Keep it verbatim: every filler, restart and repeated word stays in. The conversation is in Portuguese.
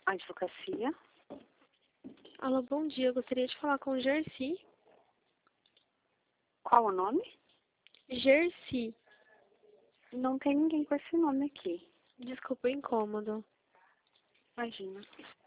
Advocacia. Alô, bom dia. Eu gostaria de falar com Gersi. Qual o nome? Gersi. Não tem ninguém com esse nome aqui. Desculpa o incômodo. Imagina.